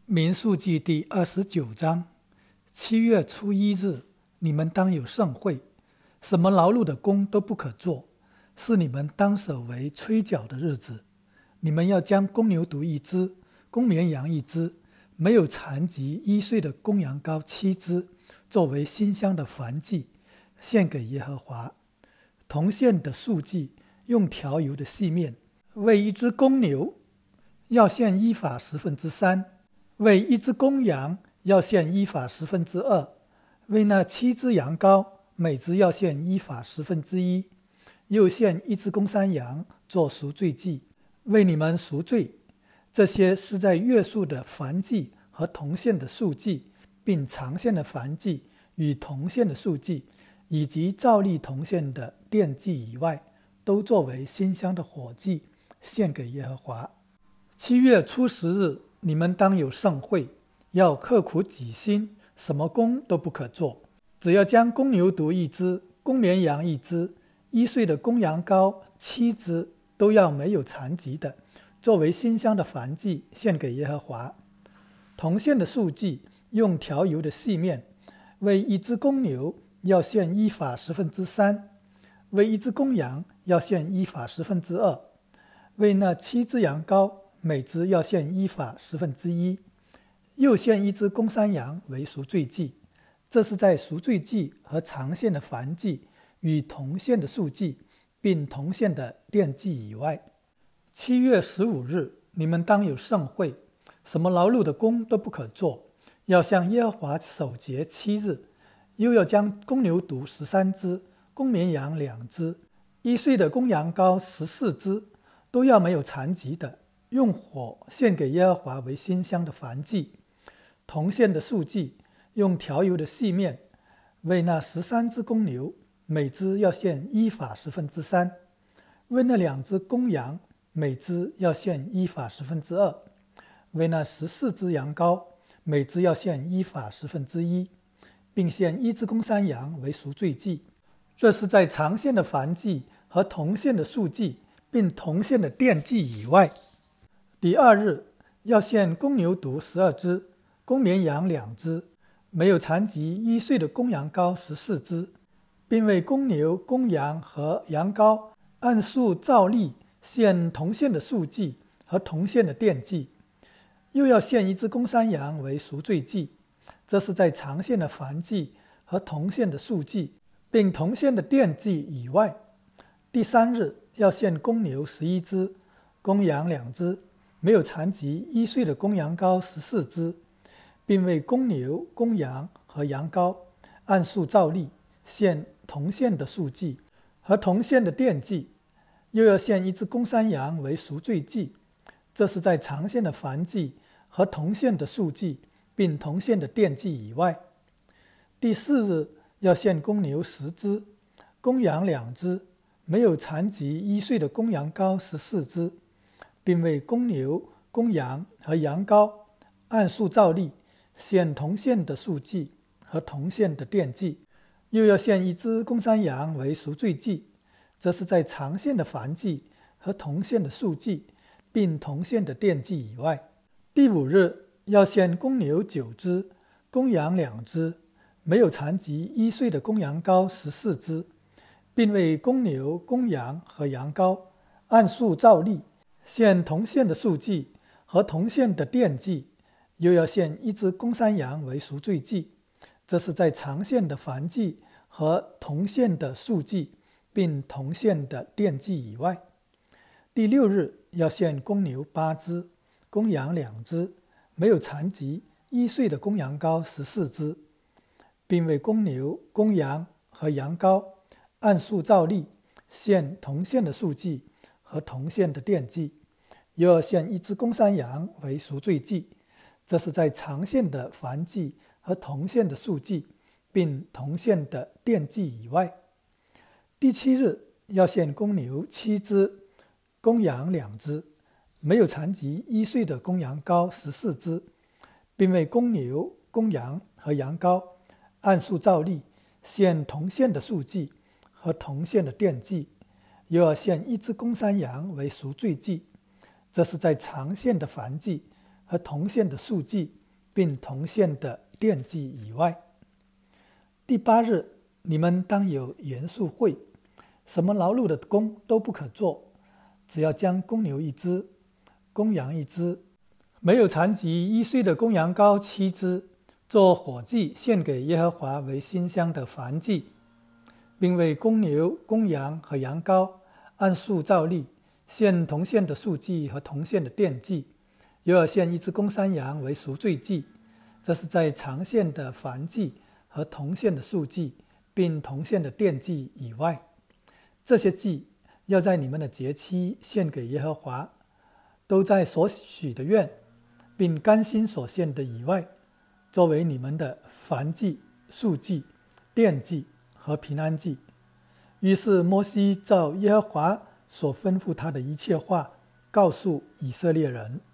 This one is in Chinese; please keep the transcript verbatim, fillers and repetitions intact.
民数记第二十九章，七月初一日，你们当有盛会，什么劳碌的工都不可做，是你们当守为吹角的日子。你们要将公牛犊一只，公绵羊一只，没有残疾一岁的公羊羔七只，作为馨香的燔祭，献给耶和华。铜线的束祭，用调油的细面，为一只公牛要献一法十分之三，为一只公羊要献一法十分之二，为那七只羊羔每只要献一法十分之一，又献一只公山羊做赎罪祭，为你们赎罪。这些是在月数的燔祭和铜线的束祭，并长线的燔祭与铜线的束祭，以及照例铜线的奠祭以外，都作为馨香的火祭，献给耶和华。七月初十日，你们当有盛会，要刻苦己心，什么工都不可做，只要将公牛犊一只，公绵羊一只，一岁的公羊羔七只，都要没有残疾的，作为馨香的燔祭，献给耶和华。铜线的束祭，用调油的细面，为一只公牛要献一法十分之三，为一只公羊要献一法十分之二，为那七只羊羔每只要献一法十分之一，又献一只公山羊为赎罪祭。这是在赎罪祭和长线的燔祭与铜线的束祭，并铜线的奠祭以外。七月十五日，你们当有盛会，什么劳碌的工都不可做，要向耶和华守节七日，又要将公牛犊十三只，公绵羊两只，一岁的公羊羔十四只，都要没有残疾的，用火献给耶和华为馨香的燔祭。铜线的束祭，用调油的细面，为那十三只公牛，每只要献一法十分之三，为那两只公羊，每只要献一法十分之二，为那十四只羊羔，每只要献一法十分之一，并献一只公山羊为赎罪祭。这是在长线的燔祭和铜线的束祭，并铜线的奠祭以外。第二日，要献公牛犊十二只，公绵羊两只，没有残疾一岁的公羊羔十四只，并为公牛、公羊和羊羔按数照例献铜线的束祭和铜线的奠祭，又要献一只公山羊为赎罪祭。这是在长线的燔祭和铜线的束祭，并铜线的奠祭以外。第三日，要献公牛十一只，公羊两只，没有残疾一岁的公羊羔十四只，并为公牛、公羊和羊羔按数照例献铜线的束祭和铜线的奠祭，又要献一只公山羊为赎罪祭。这是在长线的燔祭和铜线的束祭，并铜线的奠祭以外。第四日，要献公牛十只，公羊两只，没有残疾一岁的公羊羔十四只，并为公牛、公羊和羊羔按数照例献铜线的束祭和铜线的奠祭，又要献一只公山羊为赎罪祭。这是在长线的燔祭和铜线的束祭，并铜线的奠祭以外。第五日，要献公牛九只，公羊两只，没有残疾一岁的公羊羔十四只，并为公牛、公羊和羊羔按数照例献铜线的束祭和铜线的奠祭，又要献一只公山羊为赎罪祭。这是在长线的燔祭和铜线的束祭，并铜线的奠祭以外。第六日，要献公牛八只，公羊两只，没有残疾一岁的公羊羔十四只，并为公牛、公羊和羊羔按数照例献铜线的束祭和铜线的奠祭，又要献一只公山羊为赎罪祭。这是在长线的燔祭和铜线的束祭，并铜线的奠祭以外。第七日，要献公牛七只，公羊两只，没有残疾一岁的公羊羔十四只，并为公牛、公羊和羊羔按数照例献铜线的束祭和铜线的奠祭，又要献一只公山羊为赎罪祭。这是在长线的燔祭和铜线的束祭， 并同献的奠祭以外。第八日，你们当有严肃会，什么劳碌的工都不可做，只要将公牛一只，公羊一只，没有残疾一岁的公羊羔七只，做火祭献给耶和华为馨香的燔祭，并为公牛、公羊和羊羔按数照例献同献的素祭和同献的奠祭，又要献一只公山羊为赎罪祭。这是在常献的燔祭和同献的素祭并同献的奠祭以外。这些祭要在你们的节期献给耶和华，都在所许的愿并甘心所献的以外，作为你们的燔祭、素祭、奠祭和平安祭。于是摩西照耶和华所吩咐他的一切话告诉以色列人。